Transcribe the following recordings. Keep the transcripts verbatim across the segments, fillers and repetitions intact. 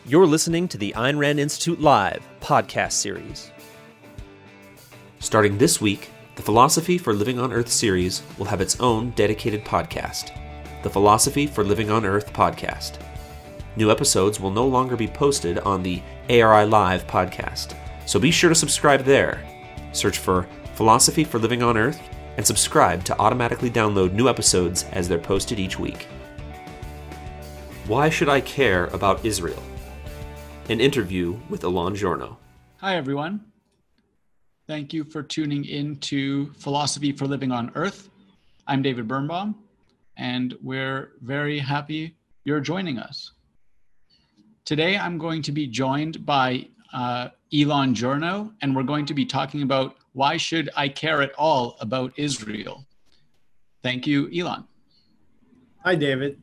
You're listening to the Ayn Rand Institute Live podcast series. Starting this week, the Philosophy for Living on Earth series will have its own dedicated podcast, the Philosophy for Living on Earth podcast. New episodes will no longer be posted on the A R I Live podcast, so be sure to subscribe there. Search for Philosophy for Living on Earth and subscribe to automatically download new episodes as they're posted each week. Why should I care about Israel? An interview with Ilan Giorno. Hi, everyone. Thank you for tuning in to Philosophy for Living on Earth. I'm David Birnbaum, and we're very happy you're joining us. Today, I'm going to be joined by uh, Ilan Giorno, and we're going to be talking about why should I care at all about Israel? Thank you, Ilan. Hi, David.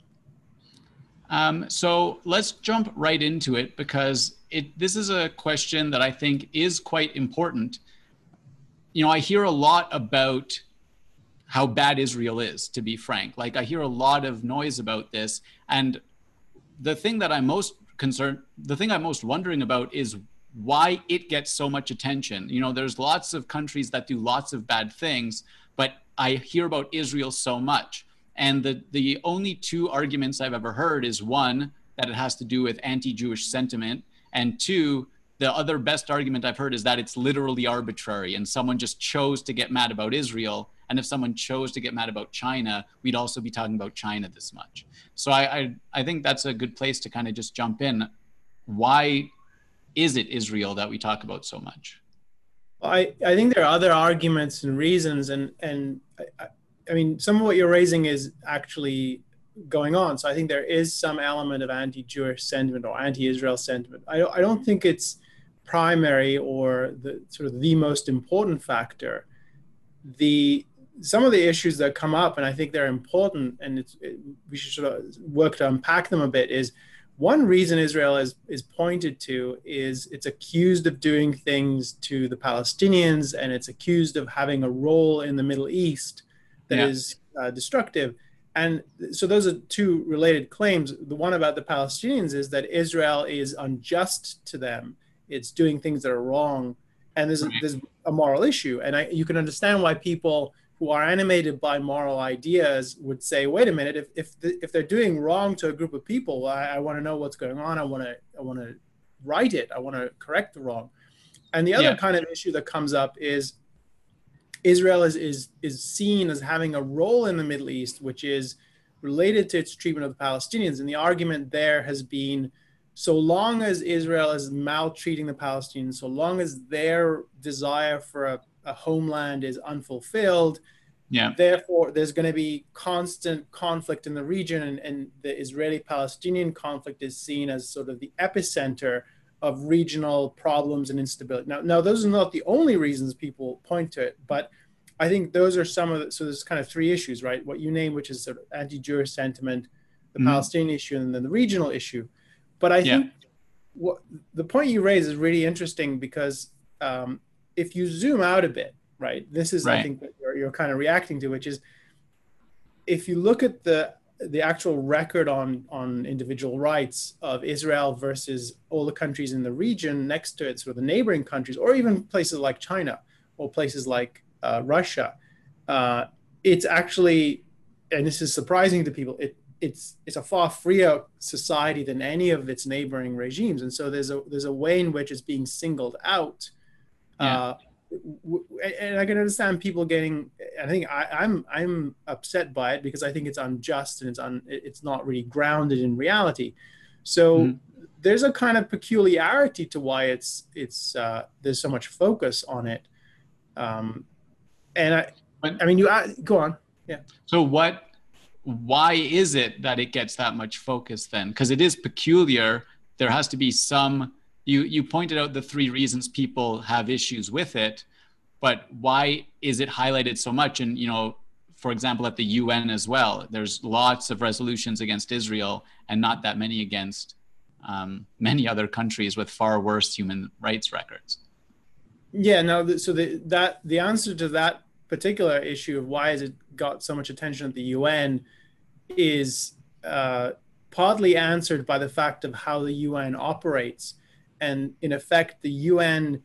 Um, so let's jump right into it because it, this is a question that I think is quite important. You know, I hear a lot about how bad Israel is, to be frank. Like, I hear a lot of noise about this. And the thing that I'm most concerned, the thing I'm most wondering about is why it gets so much attention. You know, there's lots of countries that do lots of bad things, but I hear about Israel so much. And the, the only two arguments I've ever heard is one, that it has to do with anti-Jewish sentiment. And two, the other best argument I've heard is that it's literally arbitrary and someone just chose to get mad about Israel. And if someone chose to get mad about China, we'd also be talking about China this much. So I, I, I think that's a good place to kind of just jump in. Why is it Israel that we talk about so much? I, I think there are other arguments and reasons. And, and I, I mean, some of what you're raising is actually going on. So I think there is some element of anti-Jewish sentiment or anti-Israel sentiment. I don't, I don't think it's primary or the sort of the most important factor. The some of the issues that come up, and I think they're important, and it's, it, we should sort of work to unpack them a bit, is one reason Israel is, is pointed to is it's accused of doing things to the Palestinians, and it's accused of having a role in the Middle East that yeah. is uh, destructive. And so those are two related claims. The one about the Palestinians is that Israel is unjust to them. It's doing things that are wrong. And there's a, there's a moral issue. And I, you can understand why people who are animated by moral ideas would say, wait a minute, if if, the, if they're doing wrong to a group of people, I, I want to know what's going on. I want to I want to right it. I want to correct the wrong. And the other yeah. kind of issue that comes up is Israel is, is, is seen as having a role in the Middle East, which is related to its treatment of the Palestinians. And the argument there has been, so long as Israel is maltreating the Palestinians, so long as their desire for a, a homeland is unfulfilled, yeah. therefore there's going to be constant conflict in the region, and, and the Israeli-Palestinian conflict is seen as sort of the epicenter of regional problems and instability. Now, now, those are not the only reasons people point to it, but I think those are some of the, so there's kind of three issues, right? What you name, which is sort of anti-Jewish sentiment, the mm-hmm. Palestinian issue, and then the regional issue. But I yeah. think what the point you raise is really interesting because um, if you zoom out a bit, right, this is, right. I think, what you're, you're kind of reacting to, which is if you look at the the actual record on, on individual rights of Israel versus all the countries in the region next to it, sort of the neighboring countries, or even places like China or places like uh, Russia, uh, it's actually, and this is surprising to people, it, it's it's a far freer society than any of its neighboring regimes. And so there's a there's a way in which it's being singled out. Yeah. Uh, and I can understand people getting, I think I, I'm I'm upset by it because I think it's unjust and it's un, it's not really grounded in reality. So mm-hmm. there's a kind of peculiarity to why it's it's uh, there's so much focus on it. Um, and I I mean you go on. Yeah. So what why is it that it gets that much focus then? Because it is peculiar. There has to be some. You you pointed out the three reasons people have issues with it, but why is it highlighted so much? And, you know, for example, at the U N as well, there's lots of resolutions against Israel and not that many against um, many other countries with far worse human rights records. Yeah, no, so the, that, the answer to that particular issue of why has it got so much attention at the U N is uh, partly answered by the fact of how the U N operates. And in effect, the U N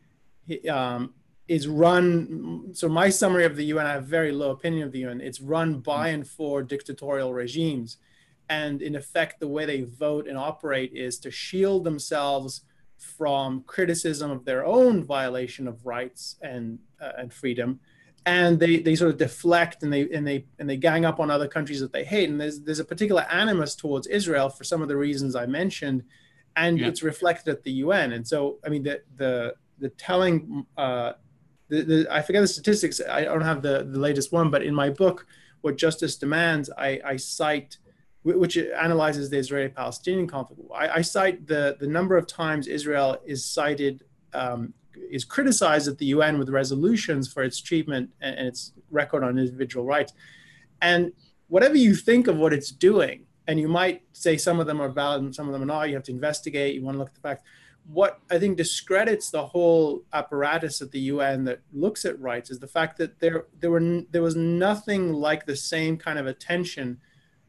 um, is run, so my summary of the U N, I have very low opinion of the U N. It's run by and for dictatorial regimes. And in effect, the way they vote and operate is to shield themselves from criticism of their own violation of rights and uh, and freedom, and they they sort of deflect and they and they and they gang up on other countries that they hate. And there's there's a particular animus towards Israel for some of the reasons I mentioned, and yeah. it's reflected at the U N. And so, I mean, the the the telling, uh, the, the I forget the statistics. I don't have the the latest one, but in my book, What Justice Demands, I, I cite, which analyzes the Israeli-Palestinian conflict. I, I cite the, the number of times Israel is cited, um, is criticized at the U N with resolutions for its treatment and, and its record on individual rights. And whatever you think of what it's doing, and you might say some of them are valid and some of them are not, you have to investigate, you want to look at the facts. What I think discredits the whole apparatus at the U N that looks at rights is the fact that there, there, were, there was nothing like the same kind of attention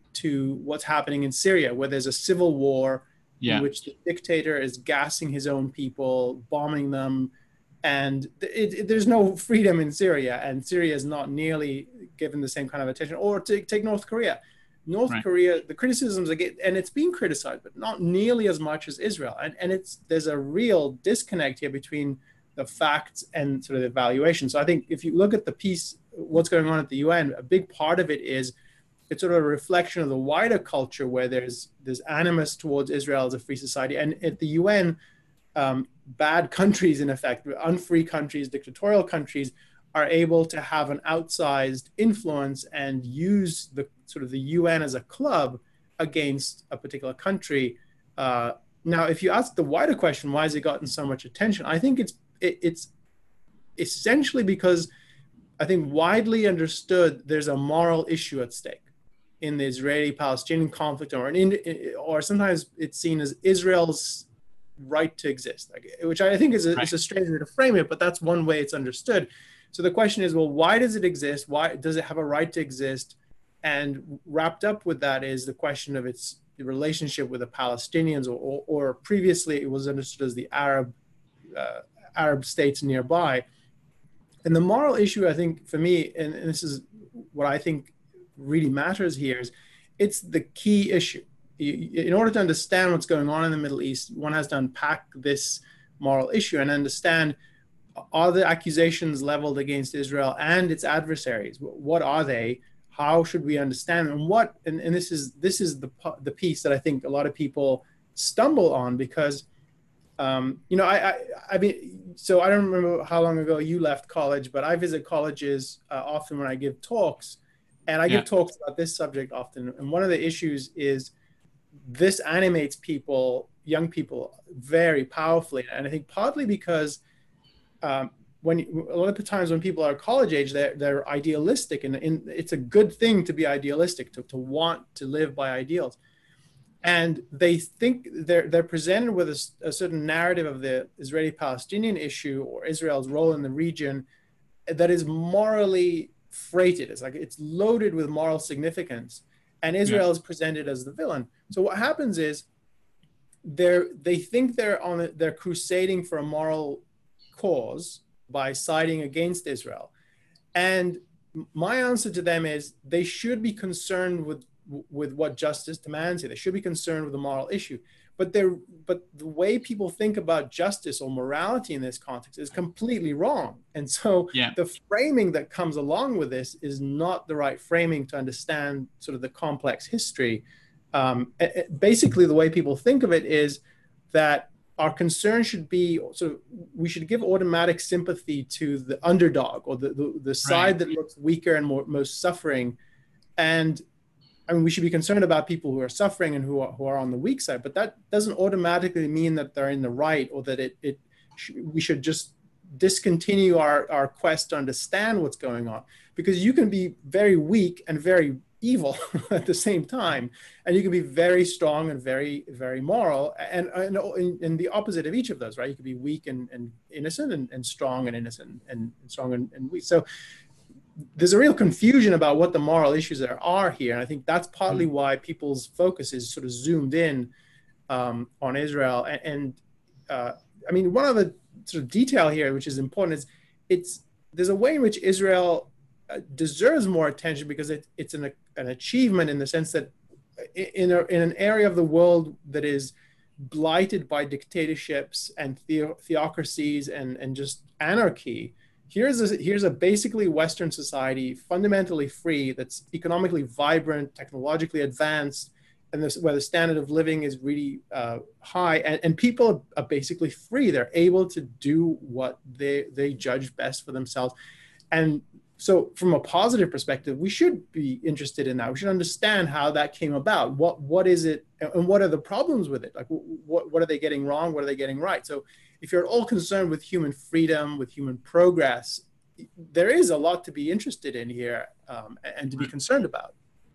to what's happening in Syria, where there's a civil war yeah. in which the dictator is gassing his own people, bombing them, and it, it, there's no freedom in Syria, and Syria is not nearly given the same kind of attention. Or to take North Korea. North right. Korea, the criticisms again, and it's being criticized, but not nearly as much as Israel. And, and it's there's a real disconnect here between the facts and sort of the evaluation. So I think if you look at the piece, what's going on at the U N, a big part of it is it's sort of a reflection of the wider culture where there's there's animus towards Israel as a free society. And at the U N, um, bad countries, in effect, unfree countries, dictatorial countries, are able to have an outsized influence and use the sort of the U N as a club against a particular country. Uh, now, if you ask the wider question, why has it gotten so much attention? I think it's it, it's essentially because I think widely understood there's a moral issue at stake in the Israeli-Palestinian conflict, or an, or sometimes it's seen as Israel's right to exist, like, which I think is a, right. is a strange way to frame it, but that's one way it's understood. So the question is, well, why does it exist? Why does it have a right to exist? And wrapped up with that is the question of its relationship with the Palestinians, or, or, or previously it was understood as the Arab uh, Arab states nearby. And the moral issue, I think, for me, and, and this is what I think really matters here, is it's the key issue. In order to understand what's going on in the Middle East, one has to unpack this moral issue and understand, are the accusations leveled against Israel and its adversaries? What are they? How should we understand them? And what? And, and this is this is the the piece that I think a lot of people stumble on, because um, you know I, I I mean so I don't remember how long ago you left college, but I visit colleges uh, often when I give talks, and I yeah. give talks about this subject often. And one of the issues is this animates people, young people, very powerfully, and I think partly because Um, when a lot of the times when people are college age, they're, they're idealistic, and, and it's a good thing to be idealistic, to, to want to live by ideals. And they think they're, they're presented with a, a certain narrative of the Israeli-Palestinian issue or Israel's role in the region that is morally freighted. It's like it's loaded with moral significance, and Israel yeah. is presented as the villain. So what happens is they're, they think they're on a, they're crusading for a moral cause by siding against Israel. And my answer to them is they should be concerned with with what justice demands here. They should be concerned with the moral issue. But they're but the way people think about justice or morality in this context is completely wrong. And so yeah. the framing that comes along with this is not the right framing to understand sort of the complex history. Um, basically, the way people think of it is that our concern should be, so we should give automatic sympathy to the underdog, or the, the, the side right. that looks weaker and more, most suffering. And I mean, we should be concerned about people who are suffering and who are, who are on the weak side, but that doesn't automatically mean that they're in the right, or that it, it sh- we should just discontinue our, our quest to understand what's going on. Because you can be very weak and very evil at the same time, and you can be very strong and very very moral, and and, and the opposite of each of those, right? You could be weak and, and innocent, and, and strong and innocent, and, and strong and, and weak. So there's a real confusion about what the moral issues there are here. And I think that's partly Mm. why people's focus is sort of zoomed in um, on Israel. And, and uh, I mean, one other sort of detail here, which is important, is it's there's a way in which Israel uh, deserves more attention because it, it's an, an achievement in the sense that in, a, in an area of the world that is blighted by dictatorships and theo- theocracies and, and just anarchy, here's a, here's a basically Western society, fundamentally free, that's economically vibrant, technologically advanced, and this, where the standard of living is really uh, high, and, and people are basically free. They're able to do what they they judge best for themselves. And so from a positive perspective, we should be interested in that. We should understand how that came about. What what is it, and what are the problems with it? Like, what, what are they getting wrong? What are they getting right? So if you're at all concerned with human freedom, with human progress, there is a lot to be interested in here um, and to be concerned about.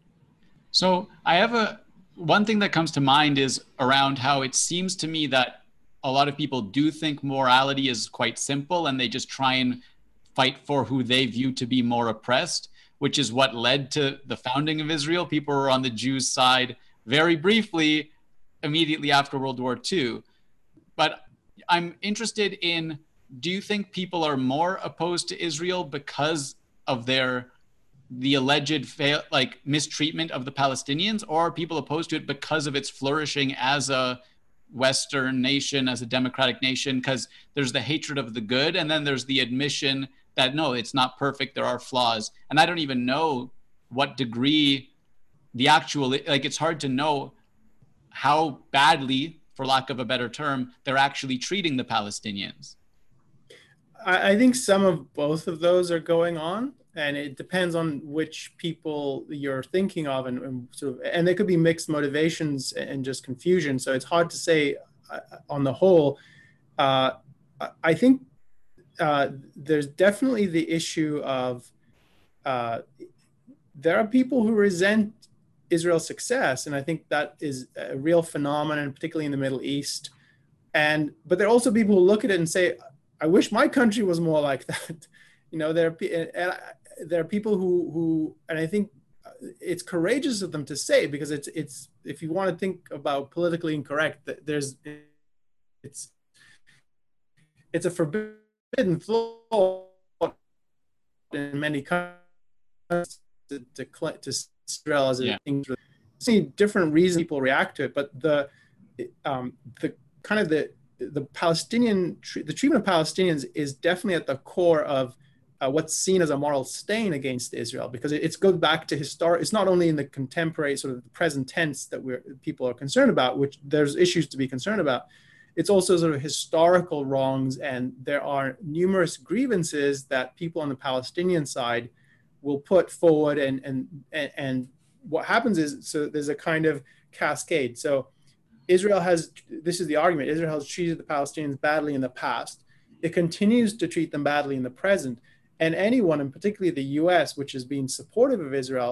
So I have a, one thing that comes to mind is around how it seems to me that a lot of people do think morality is quite simple and they just try and fight for who they view to be more oppressed, which is what led to the founding of Israel. People were on the Jews' side very briefly, immediately after World War Two. But I'm interested in, do you think people are more opposed to Israel because of their the alleged fail, like mistreatment of the Palestinians, or are people opposed to it because of its flourishing as a Western nation, as a democratic nation? Because there's the hatred of the good, and then there's the admission that no, it's not perfect, there are flaws. And I don't even know what degree the actual, like it's hard to know how badly, for lack of a better term, they're actually treating the Palestinians. I, I think some of both of those are going on. And it depends on which people you're thinking of, and, and sort of, and there could be mixed motivations and just confusion. So it's hard to say uh, on the whole. Uh, I think uh, there's definitely the issue of uh, there are people who resent Israel's success, and I think that is a real phenomenon, particularly in the Middle East. And but there are also people who look at it and say, "I wish my country was more like that." You know, there are and I, there are people who, who, and I think it's courageous of them to say, because it's, it's, if you want to think about politically incorrect, there's, it's, it's a forbidden thought in many countries to, to, to Israel as a yeah. thing. See different reasons people react to it, but the, um, the kind of the, the Palestinian, the treatment of Palestinians is definitely at the core of Uh, what's seen as a moral stain against Israel, because it, it goes back to historic. It's not only in the contemporary sort of the present tense that we're people are concerned about, which there's issues to be concerned about. It's also sort of historical wrongs, and there are numerous grievances that people on the Palestinian side will put forward, and and and, and what happens is, so there's a kind of cascade. So Israel has, this is the argument, Israel has treated the Palestinians badly in the past. It continues to treat them badly in the present. And anyone, and particularly the U S, which has been supportive of Israel,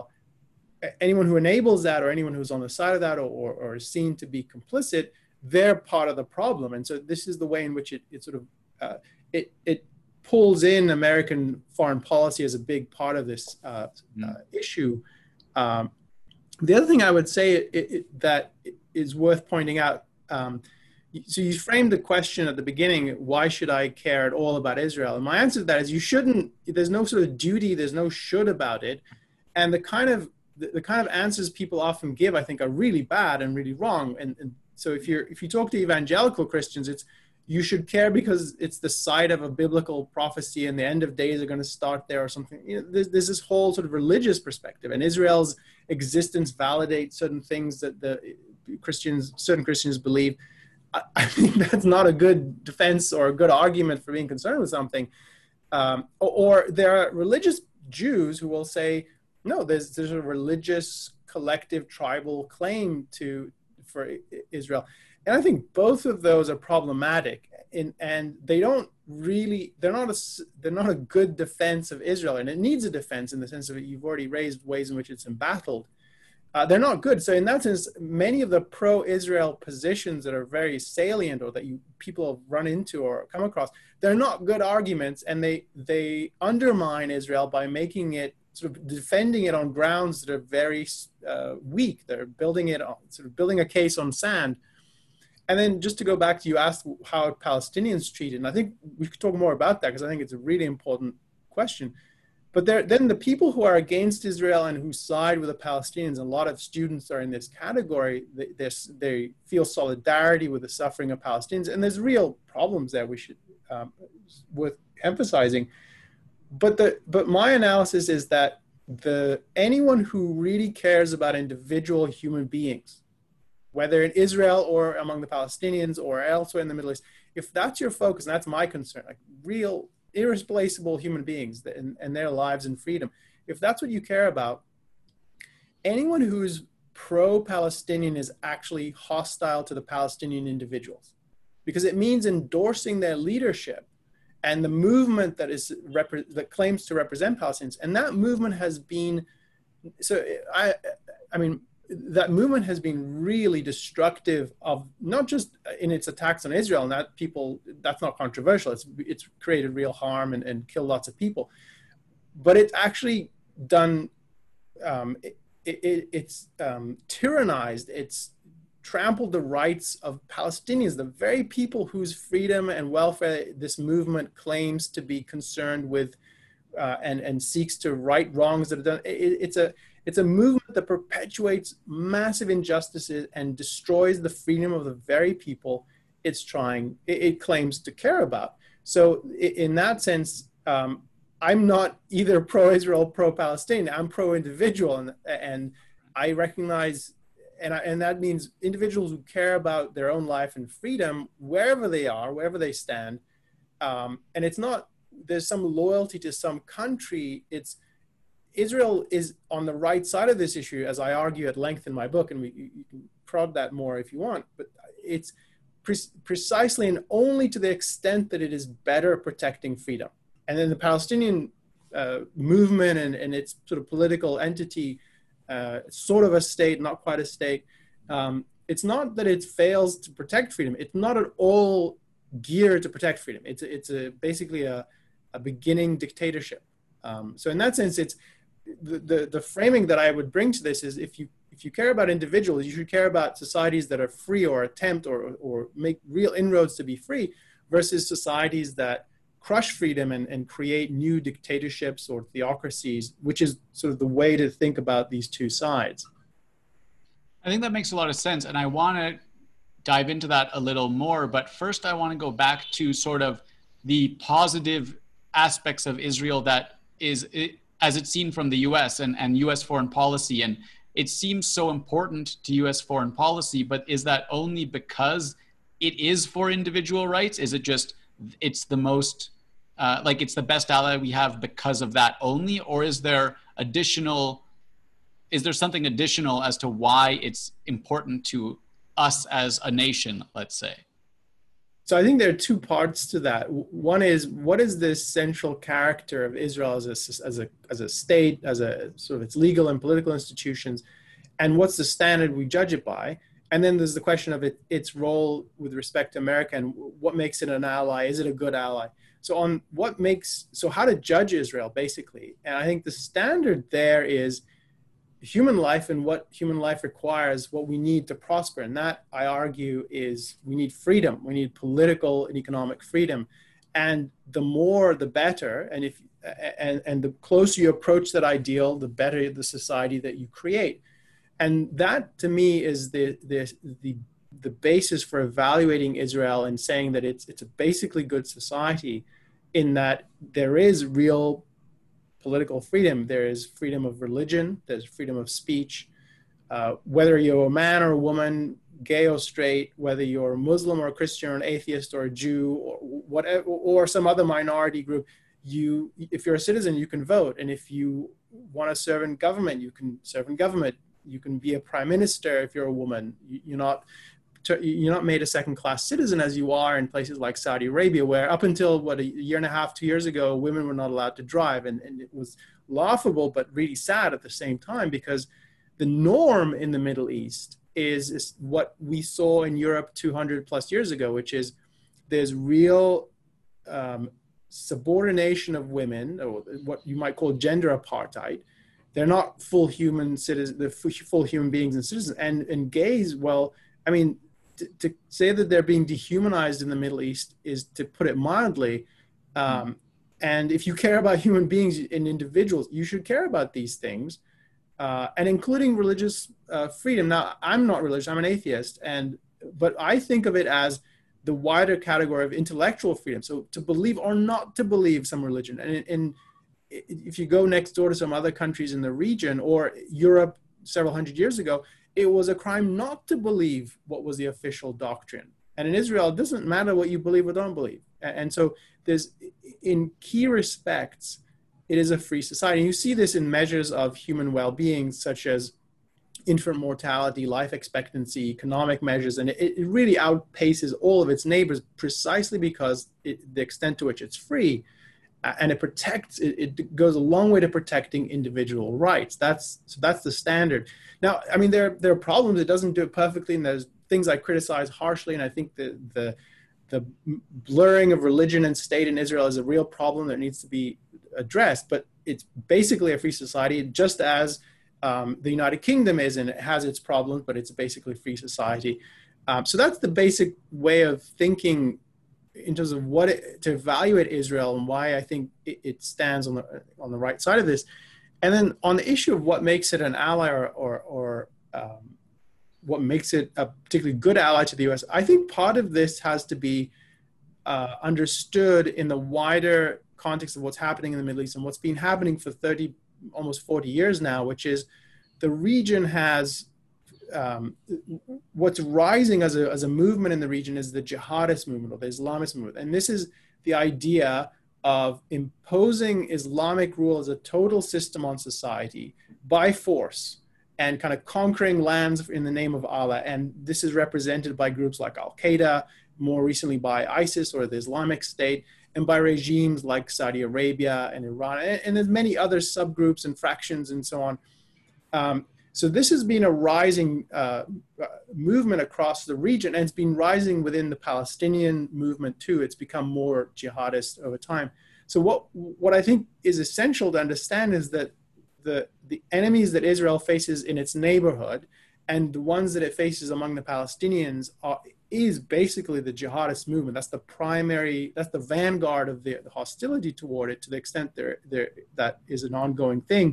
anyone who enables that, or anyone who's on the side of that, or, or, or is seen to be complicit, they're part of the problem. And so this is the way in which it, it sort of, uh, it, it pulls in American foreign policy as a big part of this uh, mm. uh, issue. Um, the other thing I would say it, it, that is worth pointing out, um, so you framed the question at the beginning, why should I care at all about Israel? And my answer to that is you shouldn't, there's no sort of duty, there's no should about it. And the kind of, the, the kind of answers people often give, I think, are really bad and really wrong. And, and so if you're, if you talk to evangelical Christians, it's, you should care because it's the site of a biblical prophecy and the end of days are going to start there or something. You know, there's, there's this whole sort of religious perspective, and Israel's existence validates certain things that the Christians, certain Christians believe. I think that's not a good defense or a good argument for being concerned with something. Um, or, or there are religious Jews who will say, no, there's there's a religious, collective, tribal claim to for Israel. And I think both of those are problematic, in, and they don't really, they're not a, they're not a good defense of Israel. And it needs a defense in the sense of you've already raised ways in which it's embattled. Uh, they're not good. So in that sense, many of the pro-Israel positions that are very salient or that you people have run into or come across, they're not good arguments, and they they undermine Israel by making it sort of defending it on grounds that are very uh, weak. They're building it on sort of building a case on sand. And then just to go back to you asked how Palestinians treated, and I think we could talk more about that because I think it's a really important question. But there, then the people who are against Israel and who side with the Palestinians, a lot of students are in this category, they, they feel solidarity with the suffering of Palestinians, and there's real problems there we should, um, worth emphasizing. But, the, but my analysis is that the, anyone who really cares about individual human beings, whether in Israel or among the Palestinians or elsewhere in the Middle East, if that's your focus, and that's my concern, like real irreplaceable human beings and, and their lives and freedom. If that's what you care about, anyone who's pro-Palestinian is actually hostile to the Palestinian individuals, because it means endorsing their leadership and the movement that is that claims to represent Palestinians. And that movement has been, so I, I mean, that movement has been really destructive of not just in its attacks on Israel, and that people, that's not controversial. It's, it's created real harm and, and killed lots of people, but it's actually done, um, it, it, it's um, tyrannized, it's trampled the rights of Palestinians, the very people whose freedom and welfare this movement claims to be concerned with uh, and, and seeks to right wrongs that are done. It, it's a, It's a movement that perpetuates massive injustices and destroys the freedom of the very people it's trying, it, it claims to care about. So in that sense, um, I'm not either pro-Israel, pro-Palestinian. I'm pro-individual, and and I recognize, and I, and that means individuals who care about their own life and freedom wherever they are, wherever they stand. Um, and it's not there's some loyalty to some country. It's Israel is on the right side of this issue, as I argue at length in my book, and we, you can prod that more if you want, but it's pre- precisely and only to the extent that it is better protecting freedom. And then the Palestinian uh, movement and, and its sort of political entity, uh, sort of a state, not quite a state, um, it's not that it fails to protect freedom. It's not at all geared to protect freedom. It's, a, it's a, basically a, a beginning dictatorship. Um, so in that sense, it's, The, the, the framing that I would bring to this is if you if you care about individuals, you should care about societies that are free or attempt or, or make real inroads to be free versus societies that crush freedom and, and create new dictatorships or theocracies, which is sort of the way to think about these two sides. I think that makes a lot of sense. And I want to dive into that a little more. But first, I want to go back to sort of the positive aspects of Israel that is... It, as it's seen from the U S and, and U S foreign policy. And it seems so important to U S foreign policy, but is that only because it is for individual rights? Is it just, it's the most, uh, like it's the best ally we have because of that only? Or is there additional, is there something additional as to why it's important to us as a nation, let's say? So I think there are two parts to that. One is, what is the central character of Israel as a, as a, as a state, as a sort of its legal and political institutions, and what's the standard we judge it by? And then there's the question of it, its role with respect to America and what makes it an ally. Is it a good ally? So on what makes, so how to judge Israel, basically. And I think the standard there is human life and what human life requires, what we need to prosper. And that, I argue, is we need freedom. We need political and economic freedom. And the more, the better. And if and, and the closer you approach that ideal, the better the society that you create. And that, to me, is the the the, the basis for evaluating Israel and saying that it's it's a basically good society, in that there is real political freedom. There is freedom of religion, there's freedom of speech, uh, whether you're a man or a woman, gay or straight, whether you're a Muslim or a Christian or an atheist or a Jew or whatever, or some other minority group, you, if you're a citizen, you can vote. And if you want to serve in government, you can serve in government. You can be a prime minister if you're a woman. You're not, you're not made a second-class citizen as you are in places like Saudi Arabia, where up until, what, a year and a half, two years ago, women were not allowed to drive. And, and it was laughable, but really sad at the same time, because The norm in the Middle East is, is what we saw in Europe two hundred plus years ago, which is there's real um, subordination of women, or what you might call gender apartheid. They're not full human citizens, they're full human beings and citizens. And, and gays, well, I mean, to, to say that they're being dehumanized in the Middle East is, to put it mildly. Um, and if you care about human beings and individuals, you should care about these things, uh, and including religious uh, freedom. Now, I'm not religious, I'm an atheist, and but I think of it as the wider category of intellectual freedom. So to believe or not to believe some religion. And in, in if you go next door to some other countries in the region or Europe several hundred years ago, it was a crime not to believe what was the official doctrine. And in Israel, it doesn't matter what you believe or don't believe. And so there's, in key respects, it is a free society. And you see this in measures of human well-being, such as infant mortality, life expectancy, economic measures, and it, it really outpaces all of its neighbors precisely because it, the extent to which it's free. And it protects, it, it goes a long way to protecting individual rights. That's, so that's the standard. Now, I mean, there, there are problems. It doesn't do it perfectly, and there's things I criticize harshly, and I think the, the, the blurring of religion and state in Israel is a real problem that needs to be addressed. But it's basically a free society, just as um, the United Kingdom is, and it has its problems, but it's basically a free society. Um, so that's the basic way of thinking in terms of what it, to evaluate Israel and why I think it, it stands on the on the right side of this. And then on the issue of what makes it an ally or or, or um, what makes it a particularly good ally to the U S, I think part of this has to be uh, understood in the wider context of what's happening in the Middle East and what's been happening for thirty, almost forty years now, which is the region has Um, what's rising as a, as a movement in the region is the jihadist movement or the Islamist movement. And this is the idea of imposing Islamic rule as a total system on society by force and kind of conquering lands in the name of Allah. And this is represented by groups like Al-Qaeda, more recently by ISIS or the Islamic State, and by regimes like Saudi Arabia and Iran. And, and there's many other subgroups and fractions and so on. Um, So this has been a rising uh, movement across the region, and it's been rising within the Palestinian movement too. It's become more jihadist over time. So what what I think is essential to understand is that the the enemies that Israel faces in its neighborhood and the ones that it faces among the Palestinians are, is basically the jihadist movement. That's the primary, that's the vanguard of the, the hostility toward it, to the extent there there that is an ongoing thing.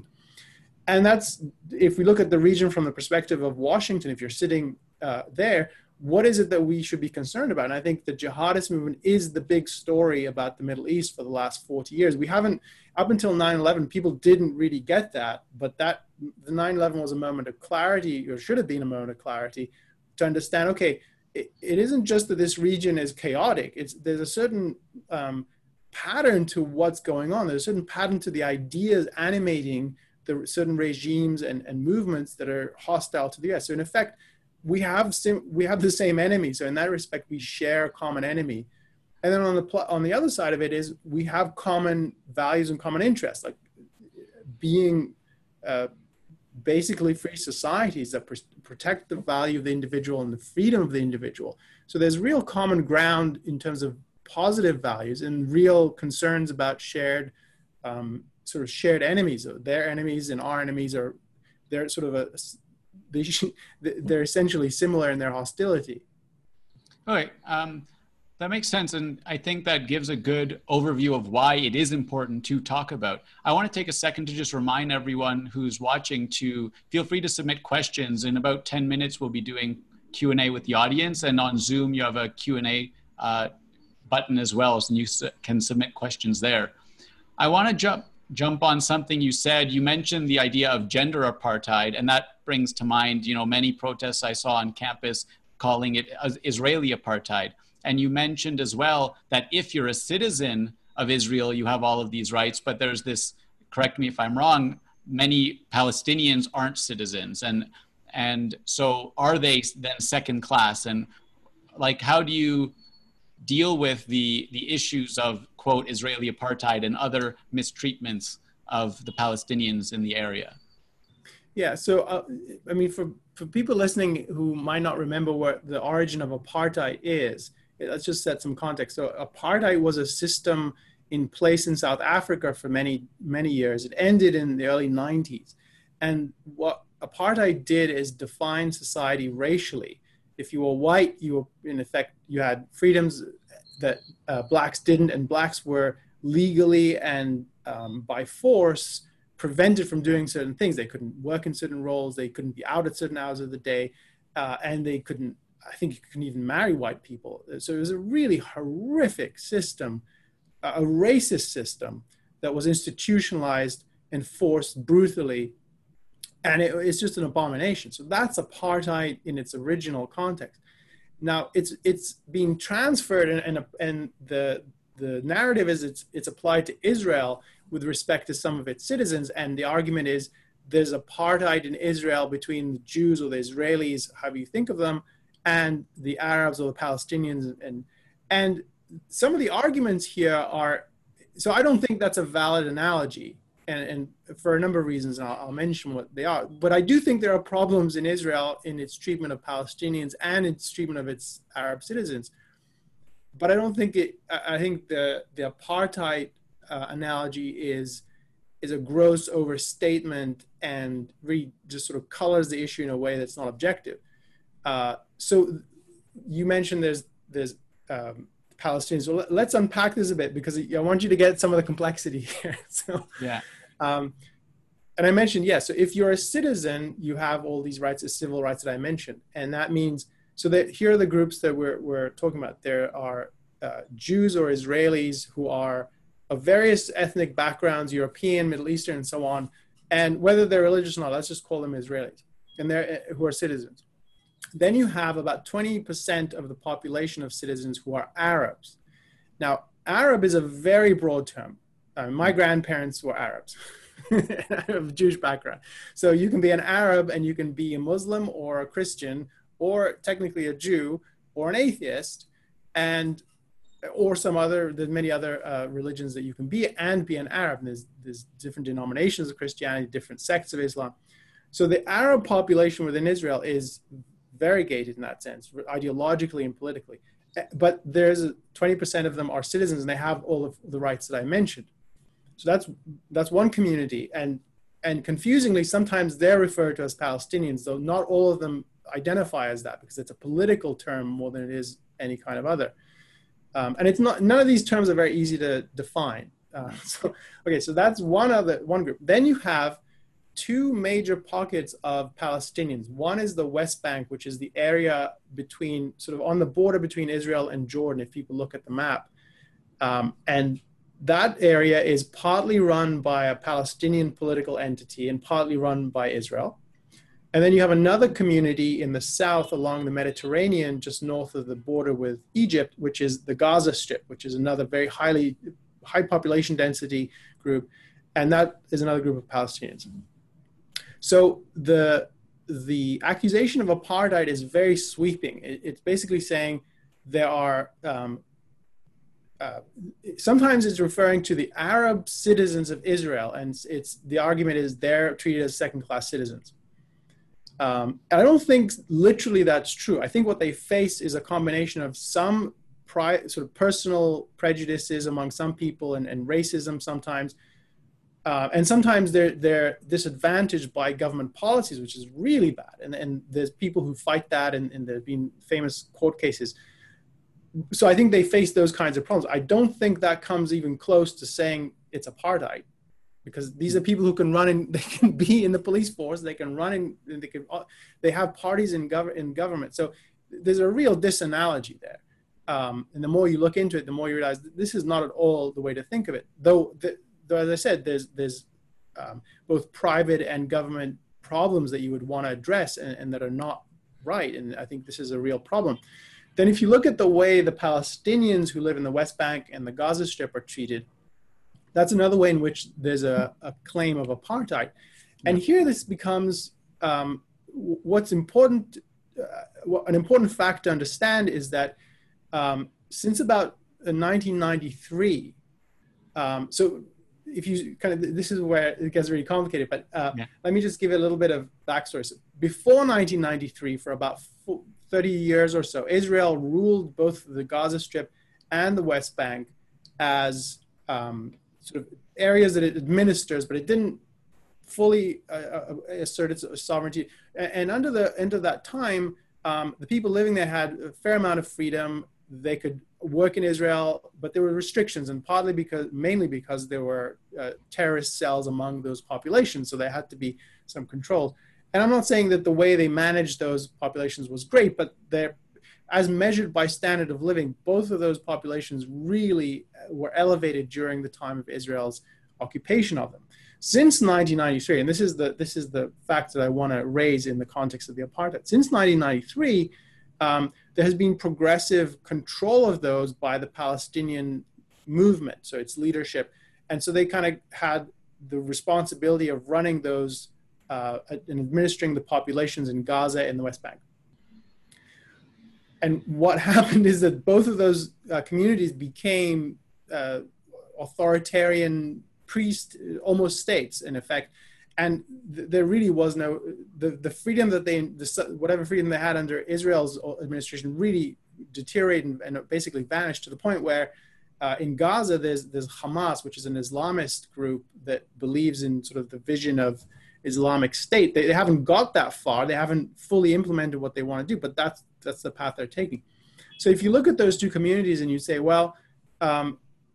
And that's, if we look at the region from the perspective of Washington, if you're sitting uh, there, what is it that we should be concerned about? And I think the jihadist movement is the big story about the Middle East for the last forty years. We haven't, up until nine eleven, people didn't really get that, but that the nine eleven was a moment of clarity, or should have been a moment of clarity, to understand, okay, it, it isn't just that this region is chaotic. It's, there's a certain um, pattern to what's going on. There's a certain pattern to the ideas animating the certain regimes and, and movements that are hostile to the U S. So in effect, we have sim- we have the same enemy. So in that respect, we share a common enemy. And then on the pl- on the other side of it is we have common values and common interests, like being uh, basically free societies that pr- protect the value of the individual and the freedom of the individual. So there's real common ground in terms of positive values and real concerns about shared um, sort of shared enemies. Their enemies and our enemies are, they're sort of a, they, they're essentially similar in their hostility. All right, um, that makes sense. And I think that gives a good overview of why it is important to talk about. I want to take a second to just remind everyone who's watching to feel free to submit questions. In about ten minutes, we'll be doing Q and A with the audience. And on Zoom, you have a Q and A uh, button as well, so you can submit questions there. I want to jump jump on something you said. You mentioned the idea of gender apartheid, and that brings to mind, you know, many protests I saw on campus calling it Israeli apartheid. And you mentioned as well that if you're a citizen of Israel, you have all of these rights, but there's this, correct me if I'm wrong, many Palestinians aren't citizens. And, and so are they then second class? And like, how do you deal with the, the issues of, quote, Israeli apartheid and other mistreatments of the Palestinians in the area? Yeah. So, uh, I mean, for, for people listening who might not remember what the origin of apartheid is, let's just set some context. So apartheid was a system in place in South Africa for many, many years. It ended in the early nineties. And what apartheid did is define society racially. If you were white, you were, in effect, you had freedoms that uh, blacks didn't, and blacks were legally and um, by force prevented from doing certain things. They couldn't work in certain roles, they couldn't be out at certain hours of the day, uh, and they couldn't, I think you couldn't even marry white people. So it was a really horrific system, a racist system that was institutionalized, enforced brutally, and it, it's just an abomination. So that's apartheid in its original context. Now it's it's being transferred, and and, and the the narrative is it's it's applied to Israel with respect to some of its citizens, and the argument is there's apartheid in Israel between the Jews or the Israelis, however you think of them, and the Arabs or the Palestinians, and and some of the arguments here are, so I don't think that's a valid analogy, and, and for a number of reasons, and I'll, I'll mention what they are. But I do think there are problems in Israel in its treatment of Palestinians and its treatment of its Arab citizens. But I don't think it, I think the, the apartheid uh, analogy is, is a gross overstatement and really just sort of colors the issue in a way that's not objective. Uh, so you mentioned there's, there's um, Palestinians. So let's unpack this a bit, because I want you to get some of the complexity here. So, yeah. Um, and I mentioned, yes, yeah, so if you're a citizen, you have all these rights, the civil rights that I mentioned. And that means, so that here are the groups that we're, we're talking about. There are uh, Jews or Israelis who are of various ethnic backgrounds, European, Middle Eastern, and so on. And whether they're religious or not, let's just call them Israelis, and they're who are citizens. Then you have about twenty percent of the population of citizens who are Arabs. Now, Arab is a very broad term. Uh, my grandparents were Arabs. I have a Jewish background. So you can be an Arab and you can be a Muslim or a Christian or technically a Jew or an atheist, and or some other, there's many other uh, religions that you can be and be an Arab. And there's, there's different denominations of Christianity, different sects of Islam. So the Arab population within Israel is variegated in that sense, ideologically and politically. But there's twenty percent of them are citizens, and they have all of the rights that I mentioned. So that's that's one community, and and confusingly, sometimes they're referred to as Palestinians, though not all of them identify as that, because it's a political term more than it is any kind of other. Um, and it's not, none of these terms are very easy to define. Uh, so okay, so that's one other one group. Then you have two major pockets of Palestinians. One is the West Bank, which is the area between, sort of on the border between Israel and Jordan, if people look at the map. Um, and that area is partly run by a Palestinian political entity and partly run by Israel. And then you have another community in the south along the Mediterranean, just north of the border with Egypt, which is the Gaza Strip, which is another very highly, high population density group. And that is another group of Palestinians. So the, the accusation of apartheid is very sweeping. It, it's basically saying there are, um, uh, sometimes it's referring to the Arab citizens of Israel, and it's, the argument is they're treated as second-class citizens. Um, and I don't think literally that's true. I think what they face is a combination of some pri- sort of personal prejudices among some people, and, and racism sometimes. Uh, and sometimes they're, they're disadvantaged by government policies, which is really bad. And, and there's people who fight that, and, and there have been famous court cases. So I think they face those kinds of problems. I don't think that comes even close to saying it's apartheid, because these are people who can run in, they can be in the police force, they can run in, they can, they have parties in, gov- in government. So there's a real disanalogy there. Um, and the more you look into it, the more you realize that this is not at all the way to think of it. Though, the, though as I said, there's, there's um, both private and government problems that you would want to address, and, and that are not right. And I think this is a real problem. Then if you look at the way the Palestinians who live in the West Bank and the Gaza Strip are treated, that's another way in which there's a, a claim of apartheid. And here this becomes, um, what's important, uh, an important fact to understand is that um, since about nineteen ninety-three, um, so if you kind of, this is where it gets really complicated, but uh, yeah. let me just give it a little bit of backstory. So before nineteen ninety-three, for about thirty years or so, Israel ruled both the Gaza Strip and the West Bank as um, sort of areas that it administers, but it didn't fully uh, assert its sovereignty. And, and under the end of that time, um, the people living there had a fair amount of freedom. They could work in Israel, but there were restrictions, and partly because, mainly because there were uh, terrorist cells among those populations, so there had to be some control. And I'm not saying that the way they managed those populations was great, but they're, as measured by standard of living, both of those populations really were elevated during the time of Israel's occupation of them. Since nineteen ninety-three, and this is the this is the fact that I want to raise in the context of the apartheid. Since nineteen ninety-three, um, there has been progressive control of those by the Palestinian movement, so its leadership, and so they kind of had the responsibility of running those uh, and administering the populations in Gaza and the West Bank. And what happened is that both of those uh, communities became uh, authoritarian priest, almost states in effect. And th- there really was no, the, the freedom that they, the, whatever freedom they had under Israel's administration really deteriorated and, and basically vanished to the point where uh, in Gaza, there's, there's Hamas, which is an Islamist group that believes in sort of the vision of Islamic State. They, they haven't got that far. They haven't fully implemented what they want to do, but that's, that's the path they're taking. So if you look at those two communities and you say, well, um,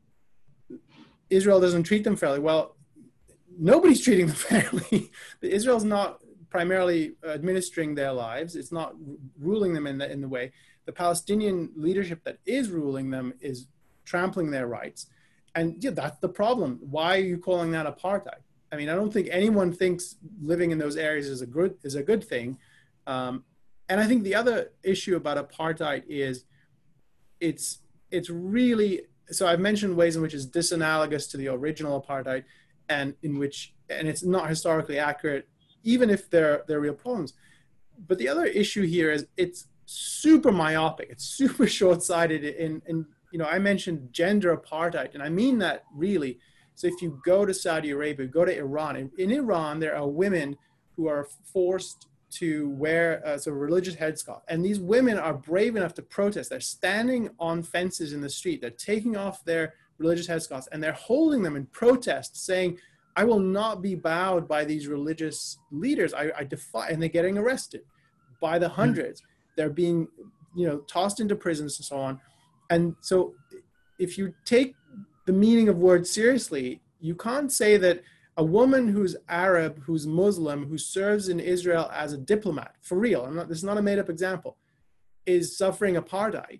Israel doesn't treat them fairly. Well, nobody's treating them fairly. Israel's not primarily administering their lives. It's not ruling them in the, in the way. The Palestinian leadership that is ruling them is trampling their rights. And yeah, that's the problem. Why are you calling that apartheid? I mean, I don't think anyone thinks living in those areas is a good, is a good thing. Um, and I think the other issue about apartheid is it's, it's really, so I've mentioned ways in which it's disanalogous to the original apartheid, and in which, and it's not historically accurate, even if there, there are real problems. But the other issue here is it's super myopic. It's super short-sighted. In, in, you know, I mentioned gender apartheid, and I mean that really. So if you go to Saudi Arabia, go to Iran, in, in Iran, there are women who are forced to wear a sort of religious headscarf. And these women are brave enough to protest. They're standing on fences in the street. They're taking off their religious headscarves and they're holding them in protest, saying, I will not be bowed by these religious leaders. I, I defy, and they're getting arrested by the hundreds. Mm-hmm. They're being, you know, tossed into prisons and so on. And so if you take the meaning of words seriously, you can't say that a woman who's Arab, who's Muslim, who serves in Israel as a diplomat, for real, I'm not, this is not a made-up example, is suffering apartheid.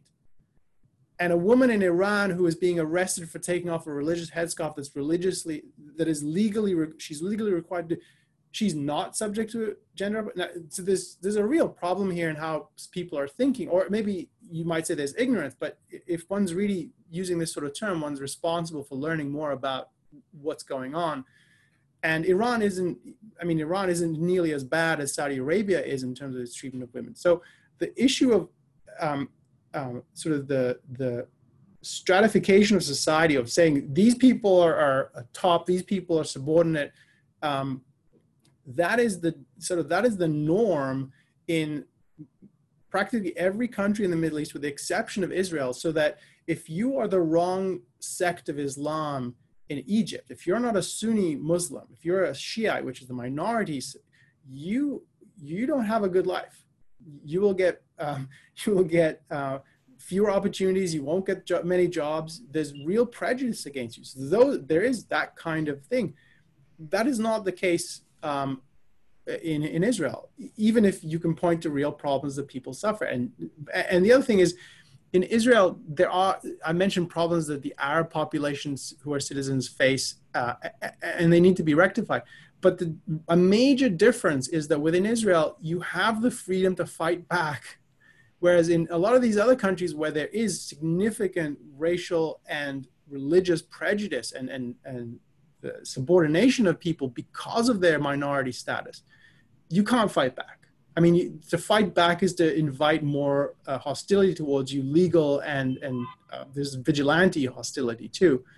And a woman in Iran who is being arrested for taking off a religious headscarf that's religiously, that is legally, she's legally required to, she's not subject to gender. So there's, there's a real problem here in how people are thinking, or maybe you might say there's ignorance, but if one's really using this sort of term, one's responsible for learning more about what's going on. And Iran isn't, I mean, Iran isn't nearly as bad as Saudi Arabia is in terms of its treatment of women. So the issue of um, um, sort of the, the stratification of society, of saying these people are, are top, these people are subordinate, um, that is the sort of, that is the norm in practically every country in the Middle East, with the exception of Israel, so that if you are the wrong sect of Islam in Egypt, if you're not a Sunni Muslim, if you're a Shiite, which is the minority, you you don't have a good life. You will get um, you will get uh, fewer opportunities. You won't get jo- many jobs. There's real prejudice against you. So though there is that kind of thing, that is not the case um, in in Israel. Even if you can point to real problems that people suffer, and and the other thing is, in Israel, there are, I mentioned problems that the Arab populations who are citizens face, uh, and they need to be rectified. But the, a major difference is that within Israel, you have the freedom to fight back. Whereas in a lot of these other countries where there is significant racial and religious prejudice and, and, and the subordination of people because of their minority status, you can't fight back. I mean, to fight back is to invite more uh, hostility towards you, legal and and uh, there's vigilante hostility too.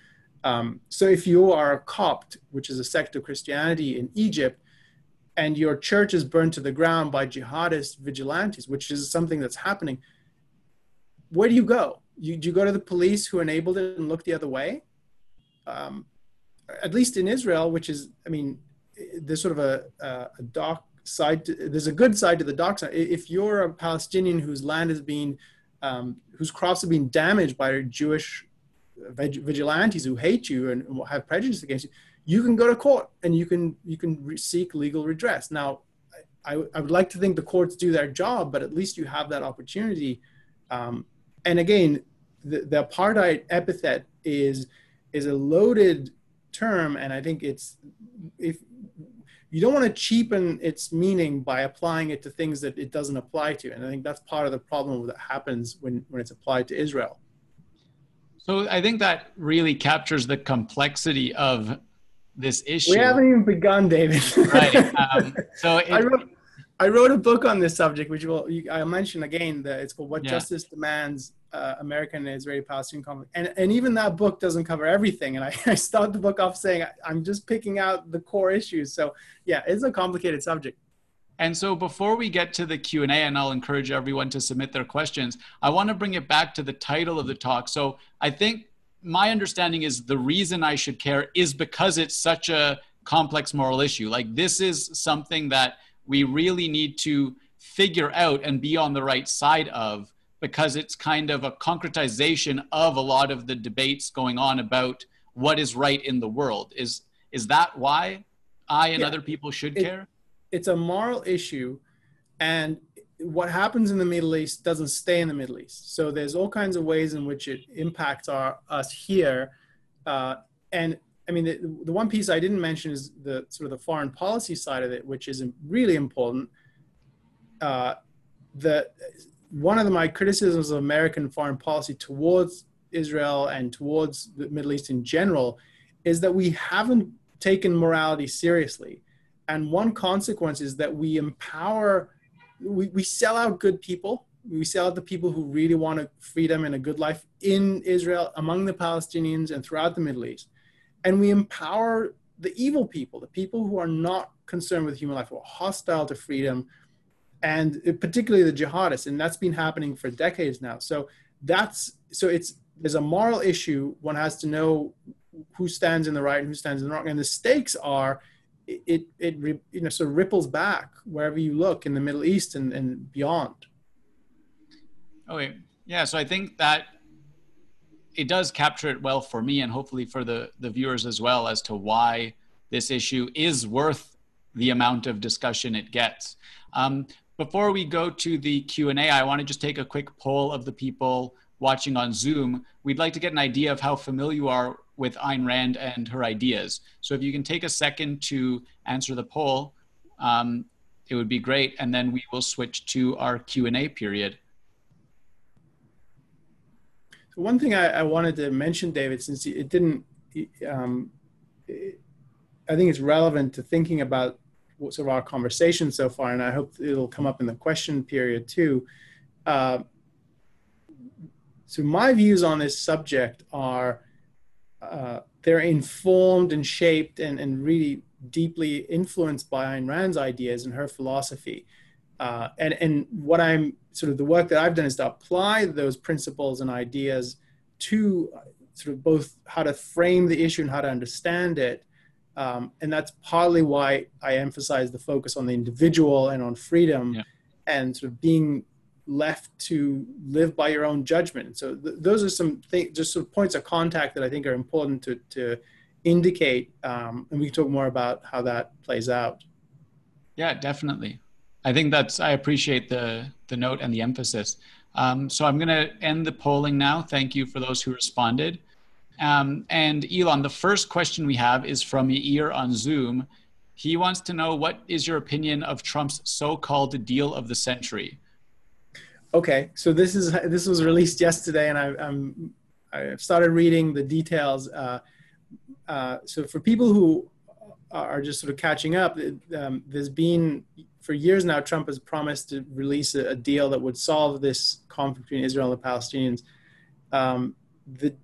Um, so if you are a Copt, which is a sect of Christianity in Egypt, and your church is burned to the ground by jihadist vigilantes, which is something that's happening, where do you go? You, do you go to the police who enabled it and look the other way? Um, at least in Israel, which is, I mean, there's sort of a, a, a dark side, to, there's a good side to the dark side. If you're a Palestinian whose land is being, um, whose crops are being damaged by Jewish vigilantes who hate you and have prejudice against you, you can go to court and you can you can re- seek legal redress. Now, I, I would like to think the courts do their job, but at least you have that opportunity. Um, and again, the, the apartheid epithet is is a loaded term, and I think it's if you don't want to cheapen its meaning by applying it to things that it doesn't apply to, and I think that's part of the problem that happens when when it's applied to Israel. So I think that really captures the complexity of this issue. We haven't even begun, David. Right. Um, so it, I wrote, I wrote a book on this subject, which will I'll mention again. That it's called "What yeah. Justice Demands: uh, American and Israeli-Palestinian Conflict," and and even that book doesn't cover everything. And I, I start the book off saying I'm just picking out the core issues. So yeah, it's a complicated subject. And so before we get to the Q and A, and I'll encourage everyone to submit their questions, I want to bring it back to the title of the talk. So I think my understanding is the reason I should care is because it's such a complex moral issue. Like, this is something that we really need to figure out and be on the right side of, because it's kind of a concretization of a lot of the debates going on about what is right in the world. Is, is that why I and yeah, other people should it, care? It's a moral issue, and what happens in the Middle East doesn't stay in the Middle East. So there's all kinds of ways in which it impacts our us here. Uh, and I mean, the, the one piece I didn't mention is the sort of the foreign policy side of it, which is really important. Uh, the one of the, my criticisms of American foreign policy towards Israel and towards the Middle East in general is that we haven't taken morality seriously. And one consequence is that we empower, we, we sell out good people. We sell out the people who really want a freedom and a good life in Israel, among the Palestinians and throughout the Middle East. And we empower the evil people, the people who are not concerned with human life, who are hostile to freedom, and particularly the jihadists. And that's been happening for decades now. So that's, so it's, there's a moral issue. One has to know who stands in the right and who stands in the wrong. And the stakes are, it, it, you know, sort of ripples back wherever you look in the Middle East and, and beyond. Okay. Yeah. So I think that it does capture it well for me, and hopefully for the, the viewers as well, as to why this issue is worth the amount of discussion it gets. Um, before we go to the Q and A, I want to just take a quick poll of the people watching on Zoom. We'd like to get an idea of how familiar you are with Ayn Rand and her ideas. So if you can take a second to answer the poll, um, it would be great. And then we will switch to our Q and A period. So one thing I, I wanted to mention, David, since it didn't, um, it, I think it's relevant to thinking about what sort of our conversation so far, and I hope it'll come up in the question period too. Uh, so my views on this subject are, Uh, they're informed and shaped and, and really deeply influenced by Ayn Rand's ideas and her philosophy. Uh, and, and what I'm sort of the work that I've done is to apply those principles and ideas to sort of both how to frame the issue and how to understand it. Um, and that's partly why I emphasize the focus on the individual and on freedom, yeah. and sort of being left to live by your own judgment. So th- those are some things, just sort of points of contact that I think are important to, to indicate. Um, and we can talk more about how that plays out. Yeah, definitely. I think that's, I appreciate the, the note and the emphasis. Um, so I'm going to end the polling now. Thank you for those who responded. Um, and Elon, the first question we have is from Yair on Zoom. He wants to know, what is your opinion of Trump's so-called deal of the century? Okay, so this is this was released yesterday, and I, I'm I've started reading the details. Uh, uh, so for people who are just sort of catching up, um, there's been for years now, Trump has promised to release a, a deal that would solve this conflict between Israel and the Palestinians. Um, the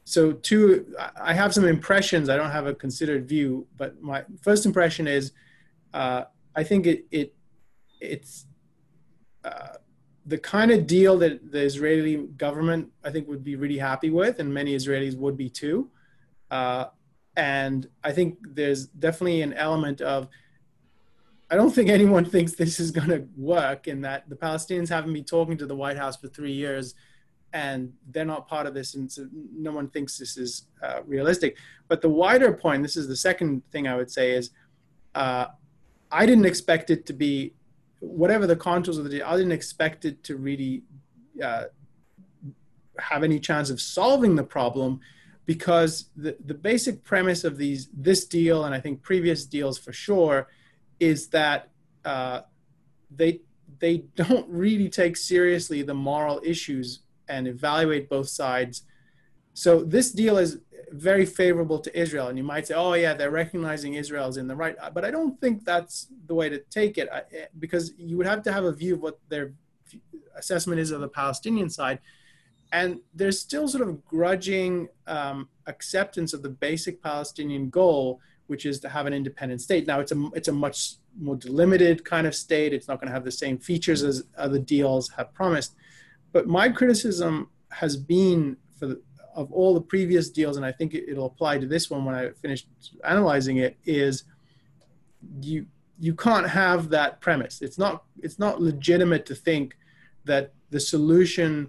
so two, I have some impressions. I don't have a considered view, but my first impression is, uh, I think it, it it's uh, the kind of deal that the Israeli government, I think, would be really happy with, and many Israelis would be too. Uh, and I think there's definitely an element of, I don't think anyone thinks this is going to work, in that the Palestinians haven't been talking to the White House for three years and they're not part of this, and so no one thinks this is uh, realistic. But the wider point, this is the second thing I would say, is uh, I didn't expect it to be, whatever the contours of the deal, I didn't expect it to really uh, have any chance of solving the problem, because the, the basic premise of these this deal, and I think previous deals for sure, is that uh, they they don't really take seriously the moral issues and evaluate both sides. So this deal is very favorable to Israel, and you might say, oh yeah, they're recognizing Israel's in the right, but I don't think that's the way to take it, because you would have to have a view of what their assessment is of the Palestinian side. And there's still sort of grudging um, acceptance of the basic Palestinian goal, which is to have an independent state. Now, it's a, it's a much more delimited kind of state. It's not going to have the same features as other deals have promised. But my criticism has been, for the, of all the previous deals, and I think it, it'll apply to this one when I finish analyzing it, is you you can't have that premise. It's not it's not legitimate to think that the solution,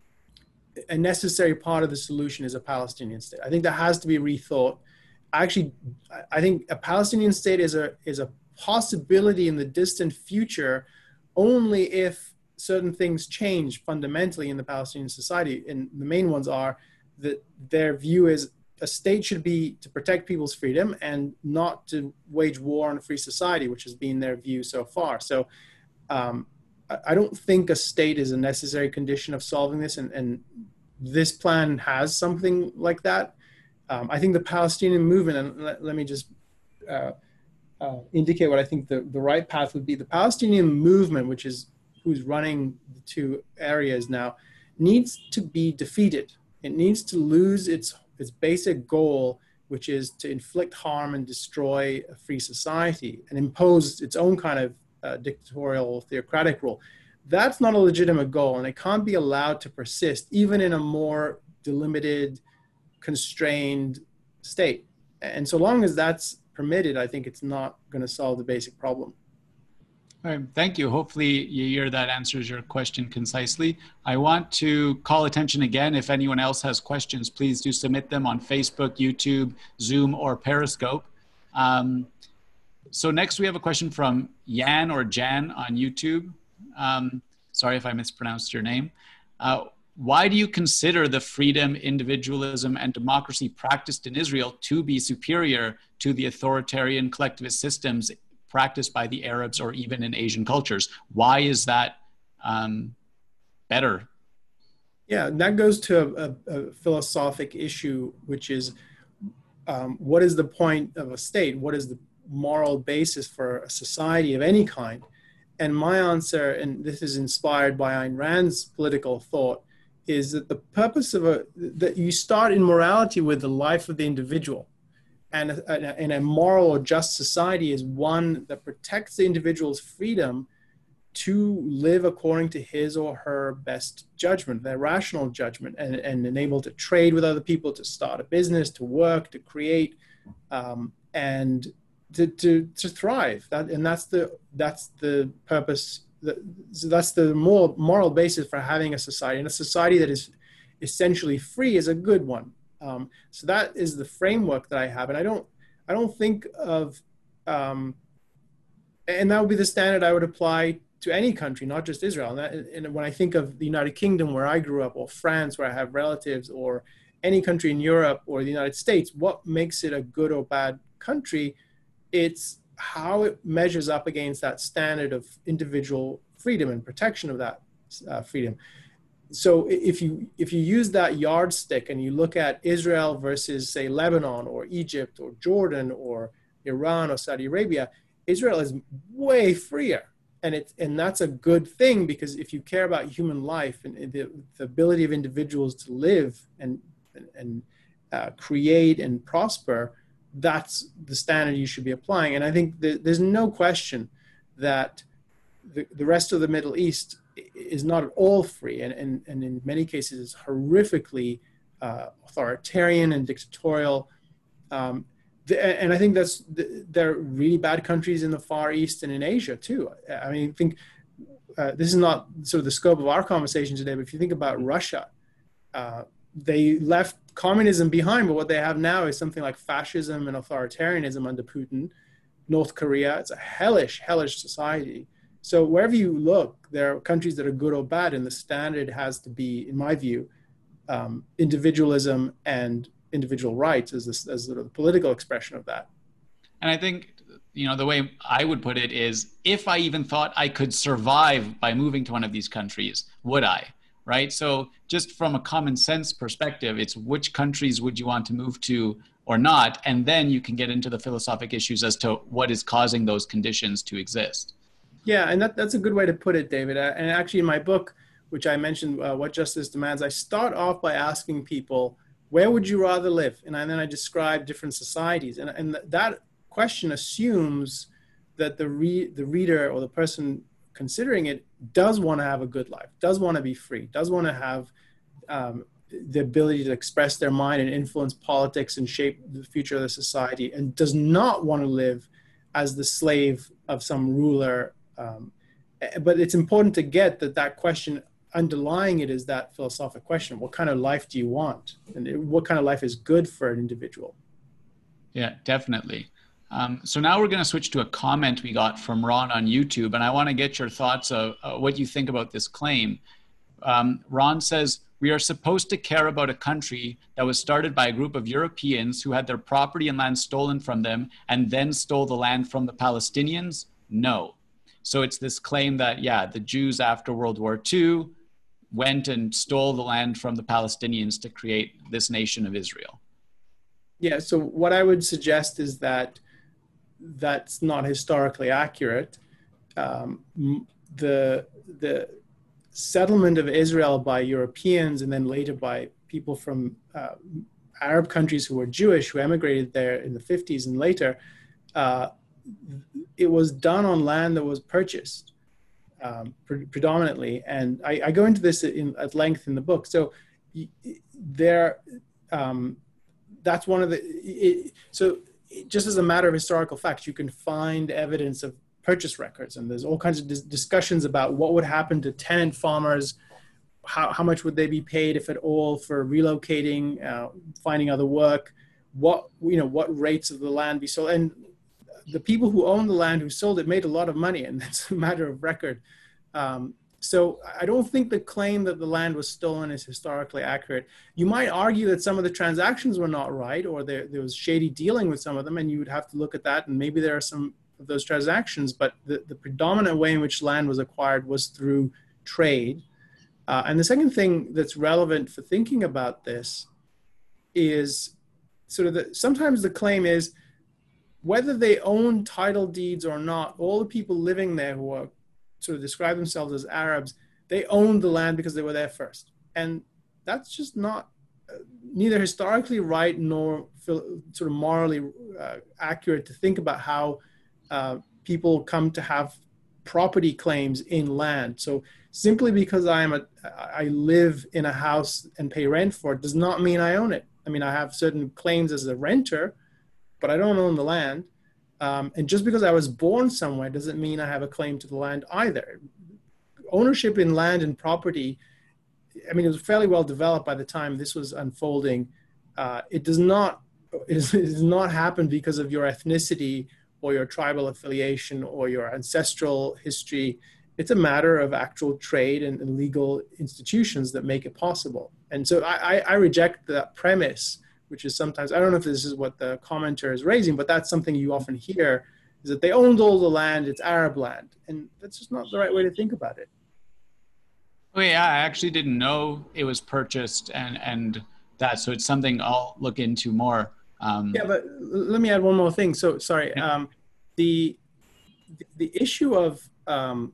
a necessary part of the solution, is a Palestinian state. I think that has to be rethought. Actually, I think a Palestinian state is a is a possibility in the distant future only if certain things change fundamentally in the Palestinian society. And the main ones are that their view is a state should be to protect people's freedom and not to wage war on a free society, which has been their view so far. So um, I don't think a state is a necessary condition of solving this, and, and this plan has something like that. Um, I think the Palestinian movement, and let, let me just uh, uh, indicate what I think the, the right path would be. The Palestinian movement, which is who's running the two areas now, needs to be defeated. It needs to lose its, its basic goal, which is to inflict harm and destroy a free society and impose its own kind of uh, dictatorial, theocratic rule. That's not a legitimate goal, and it can't be allowed to persist, even in a more delimited, constrained state. And so long as that's permitted, I think it's not going to solve the basic problem. All right, thank you. Hopefully, Yair, that answers your question concisely. I want to call attention again. If anyone else has questions, please do submit them on Facebook, YouTube, Zoom, or Periscope. Um, so next we have a question from Jan or Jan on YouTube. Um, sorry if I mispronounced your name. Uh, why do you consider the freedom, individualism, and democracy practiced in Israel to be superior to the authoritarian collectivist systems practiced by the Arabs or even in Asian cultures? Why is that um, better? Yeah, that goes to a, a, a philosophic issue, which is um, what is the point of a state? What is the moral basis for a society of any kind? And my answer, and this is inspired by Ayn Rand's political thought, is that the purpose of a, that you start in morality with the life of the individual. And a, and a moral or just society is one that protects the individual's freedom to live according to his or her best judgment, their rational judgment, and, and enable to trade with other people, to start a business, to work, to create, um, and to, to, to thrive. That, and that's the, that's the purpose. That, so that's the more moral basis for having a society. And a society that is essentially free is a good one. Um, so that is the framework that I have, and I don't, I don't think of, um, and that would be the standard I would apply to any country, not just Israel. And, that, and when I think of the United Kingdom, where I grew up, or France, where I have relatives, or any country in Europe or the United States, what makes it a good or bad country? It's how it measures up against that standard of individual freedom and protection of that uh, freedom. So if you if you use that yardstick and you look at Israel versus, say, Lebanon or Egypt or Jordan or Iran or Saudi Arabia, Israel is way freer. And it's and that's a good thing, because if you care about human life and the, the ability of individuals to live and and uh, create and prosper, that's the standard you should be applying. And I think that there's no question that the, the rest of the Middle East is not at all free, and, and, and in many cases is horrifically uh, authoritarian and dictatorial. Um, the, and I think that's the, there are really bad countries in the Far East and in Asia too. I mean, I think uh, this is not sort of the scope of our conversation today, but if you think about Russia, uh, they left communism behind, but what they have now is something like fascism and authoritarianism under Putin. North Korea, it's a hellish, hellish society. So wherever you look, there are countries that are good or bad, and the standard has to be, in my view, um, individualism and individual rights as, this, as sort of the political expression of that. And I think, you know, the way I would put it is, if I even thought I could survive by moving to one of these countries, would I? Right? So just from a common sense perspective, it's which countries would you want to move to or not? And then you can get into the philosophic issues as to what is causing those conditions to exist. Yeah, and that, that's a good way to put it, David. And actually in my book, which I mentioned, uh, What Justice Demands, I start off by asking people, where would you rather live? And then I describe different societies. And, and that question assumes that the, re- the reader or the person considering it does want to have a good life, does want to be free, does want to have um, the ability to express their mind and influence politics and shape the future of the society, and does not want to live as the slave of some ruler. Um, but it's important to get that that question underlying it is that philosophic question: what kind of life do you want, and what kind of life is good for an individual? Yeah, definitely. Um, so now we're going to switch to a comment we got from Ron on YouTube, and I want to get your thoughts of uh, what you think about this claim. Um, Ron says, we are supposed to care about a country that was started by a group of Europeans who had their property and land stolen from them and then stole the land from the Palestinians? No. So it's this claim that, yeah, the Jews after World War Two went and stole the land from the Palestinians to create this nation of Israel. Yeah, so what I would suggest is that that's not historically accurate. Um, the, the settlement of Israel by Europeans and then later by people from uh, Arab countries who were Jewish, who emigrated there in the fifties and later, uh, it was done on land that was purchased um, pre- predominantly. And I, I go into this in, at length in the book. So there, um, that's one of the, it, so just as a matter of historical facts, you can find evidence of purchase records, and there's all kinds of dis- discussions about what would happen to tenant farmers, how, how much would they be paid, if at all, for relocating, uh, finding other work, what, you know, what rates of the land be sold. And the people who owned the land, who sold it, made a lot of money, and that's a matter of record. Um, So I don't think the claim that the land was stolen is historically accurate. You might argue that some of the transactions were not right, or there, there was shady dealing with some of them, and you would have to look at that, and maybe there are some of those transactions, but the, the predominant way in which land was acquired was through trade. Uh, and the second thing that's relevant for thinking about this is sort of the, sometimes the claim is whether they own title deeds or not, all the people living there who are sort of describe themselves as Arabs, they owned the land because they were there first. And that's just not uh, neither historically right nor feel, sort of morally uh, accurate to think about how uh, people come to have property claims in land. So simply because I am a, I live in a house and pay rent for it does not mean I own it. I mean, I have certain claims as a renter, but I don't own the land. Um, and just because I was born somewhere doesn't mean I have a claim to the land either. Ownership in land and property, I mean, it was fairly well developed by the time this was unfolding. Uh, it does not, it, is, it does not happen because of your ethnicity or your tribal affiliation or your ancestral history. It's a matter of actual trade and, and legal institutions that make it possible. And so I, I, I reject that premise, which is sometimes, I don't know if this is what the commenter is raising, but that's something you often hear, is that they owned all the land, it's Arab land. And that's just not the right way to think about it. Oh yeah, I actually didn't know it was purchased and, and that, so it's something I'll look into more. Um, yeah, but let me add one more thing. So, sorry, yeah. um, the, the issue of, um,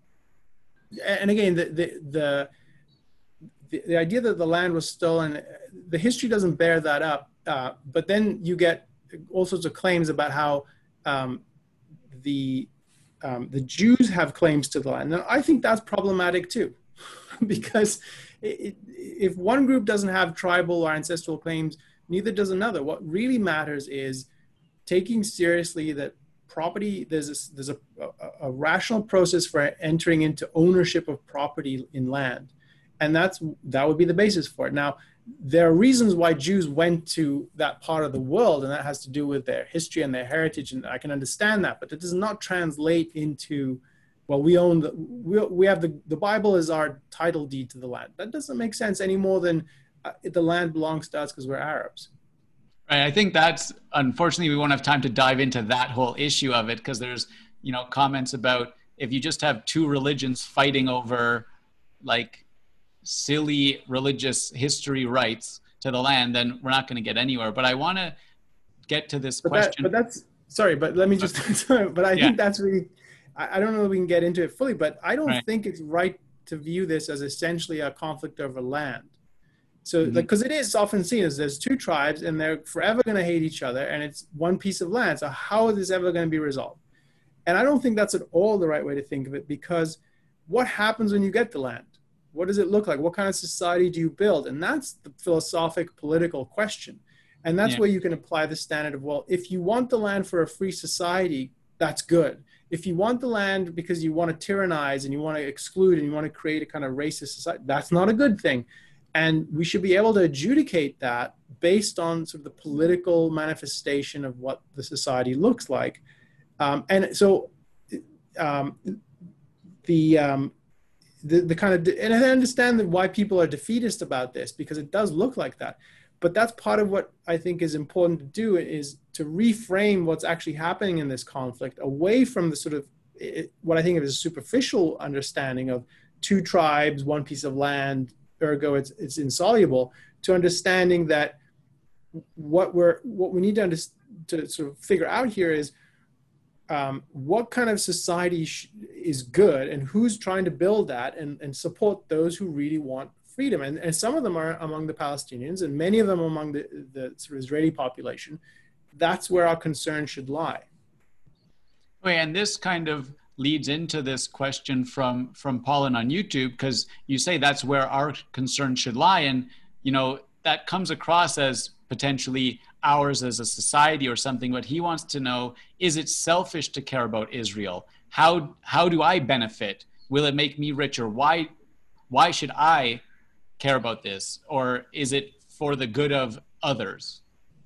and again, the, the, the, the idea that the land was stolen, the history doesn't bear that up. Uh, but then you get all sorts of claims about how um, the um, the Jews have claims to the land. Now, I think that's problematic too, because it, if one group doesn't have tribal or ancestral claims, neither does another. What really matters is taking seriously that property, there's a, there's a, a, a rational process for entering into ownership of property in land. And that's that would be the basis for it. Now, there are reasons why Jews went to that part of the world, and that has to do with their history and their heritage, and I can understand that, but it does not translate into, well, we own the, we, we have the, the Bible is our title deed to the land. That doesn't make sense any more than uh, the land belongs to us because we're Arabs. Right. I think that's, unfortunately, we won't have time to dive into that whole issue of it, because there's, you know, comments about if you just have two religions fighting over like silly religious history rights to the land, then we're not going to get anywhere. But I want to get to this but question. That, but that's, sorry, but let me just, but I yeah. think that's really, I, I don't know if we can get into it fully, but I don't right. think it's right to view this as essentially a conflict over land. So, Mm-hmm. like, because it is often seen as there's two tribes and they're forever going to hate each other, and it's one piece of land. So how is this ever going to be resolved? And I don't think that's at all the right way to think of it, because what happens when you get the land? What does it look like? What kind of society do you build? And that's the philosophic, political question. And that's yeah. where you can apply the standard of, well, if you want the land for a free society, that's good. If you want the land because you want to tyrannize and you want to exclude and you want to create a kind of racist society, that's not a good thing. And we should be able to adjudicate that based on sort of the political manifestation of what the society looks like. Um, and so um, the, um, the the kind of, and I understand that why people are defeatist about this, because it does look like that. But that's part of what I think is important to do, is to reframe what's actually happening in this conflict away from the sort of it, what I think of as a superficial understanding of two tribes, one piece of land, ergo it's it's insoluble, to understanding that what we're what we need to understand, to sort of figure out here is um, what kind of society sh- is good, and who's trying to build that and, and support those who really want freedom. And, and some of them are among the Palestinians, and many of them among the, the sort of Israeli population. That's where our concern should lie. Okay, and this kind of leads into this question from from Paulin on YouTube, because you say that's where our concern should lie, and you know that comes across as potentially ours as a society or something. But he wants to know: is it selfish to care about Israel? How how do I benefit? Will it make me richer? Why why should I care about this? Or is it for the good of others?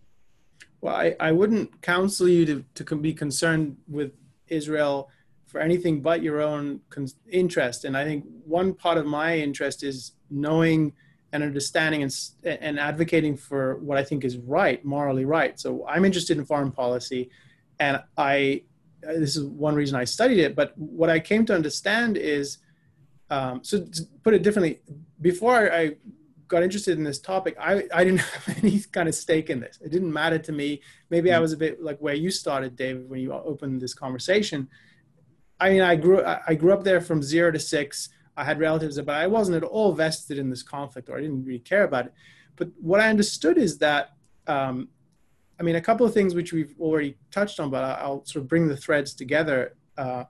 Well, I, I wouldn't counsel you to to be concerned with Israel for anything but your own con- interest. And I think one part of my interest is knowing and understanding and, and advocating for what I think is right, morally right. So I'm interested in foreign policy, and I, this is one reason I studied it, but what I came to understand is, um, so to put it differently, before I got interested in this topic, I, I didn't have any kind of stake in this. It didn't matter to me. Maybe I was a bit like where you started, David, when you opened this conversation. I mean, I grew I grew up there from zero to six. I had relatives, but I wasn't at all vested in this conflict, or I didn't really care about it. But what I understood is that, um, I mean, a couple of things which we've already touched on, but I'll sort of bring the threads together. Uh,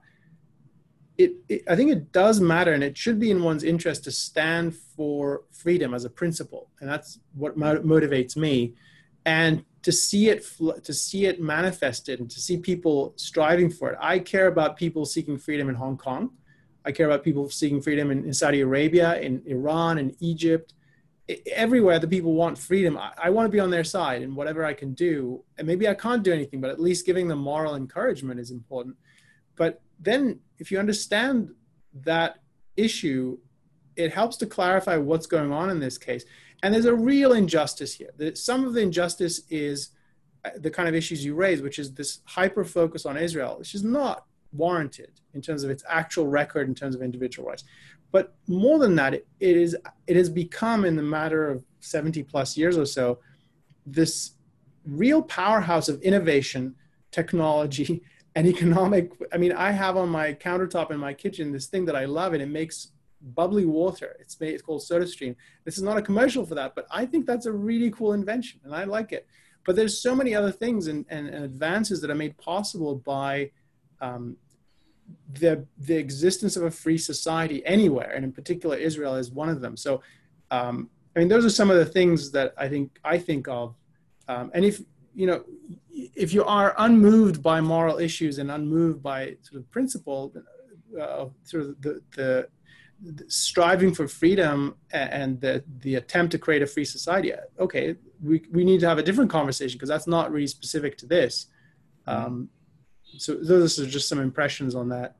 it, it, I think it does matter, and it should be in one's interest to stand for freedom as a principle, and that's what mo- motivates me. And to see it, to see it manifested, and to see people striving for it. I care about people seeking freedom in Hong Kong. I care about people seeking freedom in, in Saudi Arabia, in Iran, in Egypt, I, everywhere the people want freedom. I, I want to be on their side in whatever I can do. And maybe I can't do anything, but at least giving them moral encouragement is important. But then if you understand that issue, it helps to clarify what's going on in this case. And there's a real injustice here. Some of the injustice is the kind of issues you raise, which is this hyper focus on Israel, which is not warranted in terms of its actual record, in terms of individual rights. But more than that, it, it is it has become, in the matter of seventy plus years or so, this real powerhouse of innovation, technology, and economic. I mean, I have on my countertop in my kitchen this thing that I love, and it makes bubbly water. It's made, it's called SodaStream. This is not a commercial for that, but I think that's a really cool invention and I like it. But there's so many other things and, and, and advances that are made possible by um, the, the existence of a free society anywhere. And in particular, Israel is one of them. So, um, I mean, those are some of the things that I think, I think of. Um, and if, you know, if you are unmoved by moral issues and unmoved by sort of principle, uh, sort of the, the, the striving for freedom and the, the attempt to create a free society, okay, we, we need to have a different conversation because that's not really specific to this. Um, so those are just some impressions on that.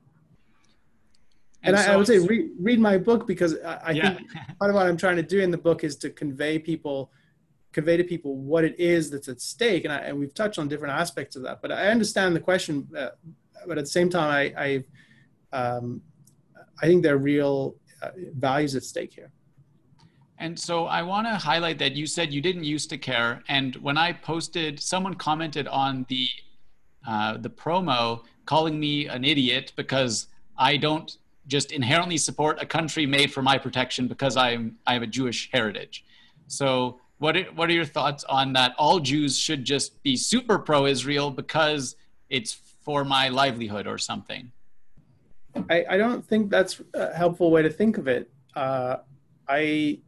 And, and so I, I would say read, read my book because I, I yeah. think part of what I'm trying to do in the book is to convey people convey to people what it is that's at stake. And, I, and we've touched on different aspects of that, but I understand the question, uh, but at the same time, I, I, um, I think there are real uh, values at stake here. And so I want to highlight that you said you didn't used to care. And when I posted, someone commented on the, uh, the promo calling me an idiot because I don't just inherently support a country made for my protection because I'm, I have a Jewish heritage. So What are, what are your thoughts on that? All Jews should just be super pro-Israel because it's for my livelihood or something. I, I don't think that's a helpful way to think of it. Uh, I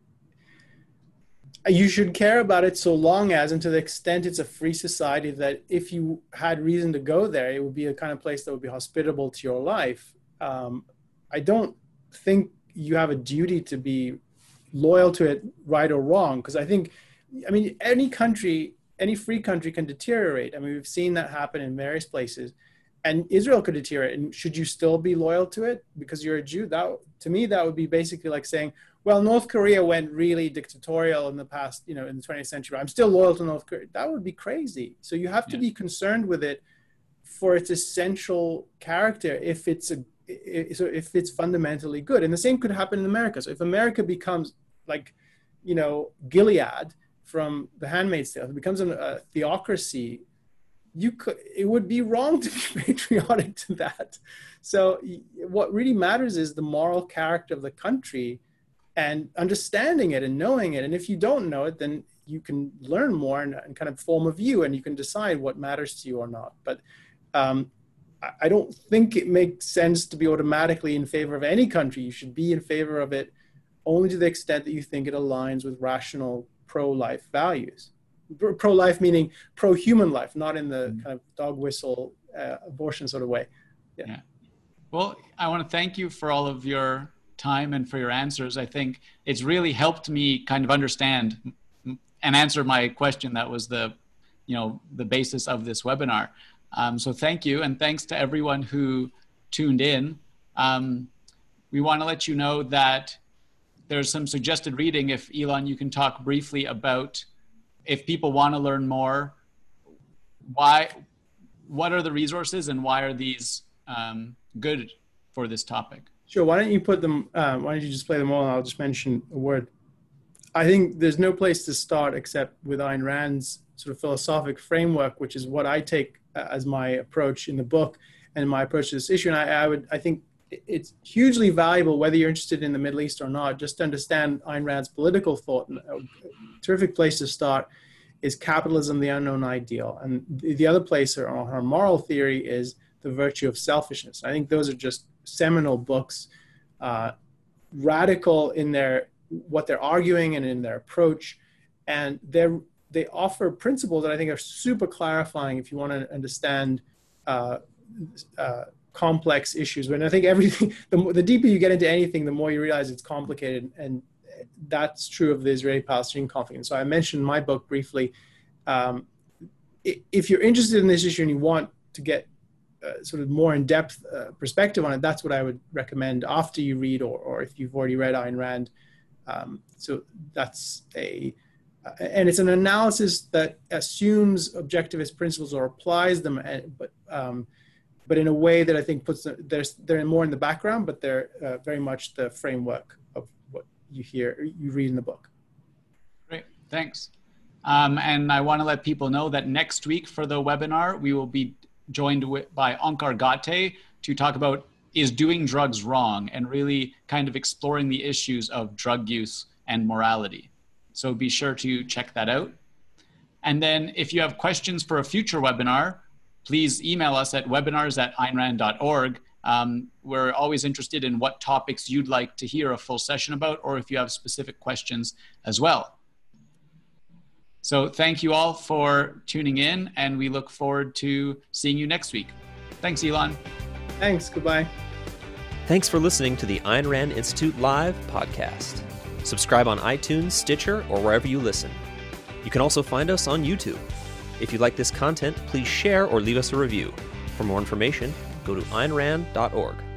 you should care about it so long as, and to the extent it's a free society, that if you had reason to go there, it would be a kind of place that would be hospitable to your life. Um, I don't think you have a duty to be loyal to it, right or wrong, because I think, I mean, any country, any free country can deteriorate. I mean, we've seen that happen in various places, and Israel could deteriorate. And should you still be loyal to it because you're a Jew? That, to me, that would be basically like saying, well, North Korea went really dictatorial in the past, you know, in the twentieth century. I'm still loyal to North Korea. That would be crazy. So you have to yeah. be concerned with it for its essential character if it's a so if it's fundamentally good. And the same could happen in America. So if America becomes like, you know, Gilead from The Handmaid's Tale, if it becomes an, a theocracy, you could, it would be wrong to be patriotic to that. So what really matters is the moral character of the country and understanding it and knowing it. And if you don't know it, then you can learn more and, and kind of form a view, and you can decide what matters to you or not. But um, I don't think it makes sense to be automatically in favor of any country. You should be in favor of it only to the extent that you think it aligns with rational pro-life values. Pro-life meaning pro-human life, not in the kind of dog whistle uh, abortion sort of way. Yeah. yeah. Well, I want to thank you for all of your time and for your answers. I think it's really helped me kind of understand and answer my question that was the, you know, the basis of this webinar. Um, so thank you, and thanks to everyone who tuned in. Um, we want to let you know that there's some suggested reading. If Elon, you can talk briefly about if people want to learn more, why, what are the resources and why are these um, good for this topic? Sure. Why don't you put them? Um, why don't you just play them all? And I'll just mention a word. I think there's no place to start except with Ayn Rand's sort of philosophic framework, which is what I take as my approach in the book and my approach to this issue. And I, I would, I think it's hugely valuable, whether you're interested in the Middle East or not, just to understand Ayn Rand's political thought. And a terrific place to start is Capitalism, the Unknown Ideal. And the other place, or her moral theory, is The Virtue of Selfishness. I think those are just seminal books, uh, radical in their, what they're arguing and in their approach. And they're, they offer principles that I think are super clarifying if you want to understand uh, uh, complex issues. But I think everything, the, the deeper you get into anything, the more you realize it's complicated. And that's true of the Israeli-Palestinian conflict. And so I mentioned my book briefly. Um, if you're interested in this issue and you want to get uh, sort of more in-depth uh, perspective on it, that's what I would recommend after you read, or, or if you've already read Ayn Rand. Um, so that's a... Uh, and it's an analysis that assumes objectivist principles or applies them, but um, but in a way that I think puts them, they're, they're more in the background, but they're uh, very much the framework of what you hear, you read in the book. Great, thanks. Um, and I want to let people know that next week for the webinar, we will be joined with, by Onkar Ghate to talk about is doing drugs wrong, and really kind of exploring the issues of drug use and morality. So be sure to check that out. And then if you have questions for a future webinar, please email us at webinars at ayn rand dot org. Um, we're always interested in what topics you'd like to hear a full session about, or if you have specific questions as well. So thank you all for tuning in, and we look forward to seeing you next week. Thanks, Elon. Thanks. Goodbye. Thanks for listening to the Ayn Rand Institute Live podcast. Subscribe on iTunes, Stitcher, or wherever you listen. You can also find us on YouTube. If you like this content, please share or leave us a review. For more information, go to ayn rand dot org.